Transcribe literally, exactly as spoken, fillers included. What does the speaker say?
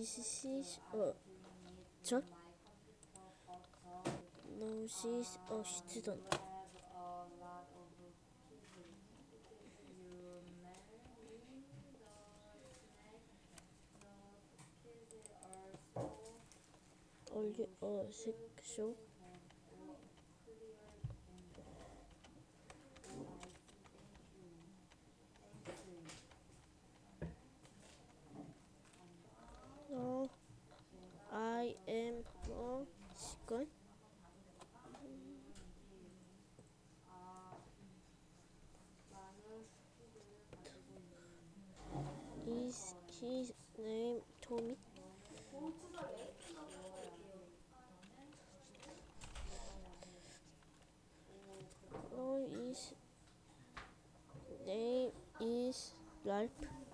This is a 저 Notice a student. Only a section. No, I am a second. Is his name Tommy? No, his name is Ralph.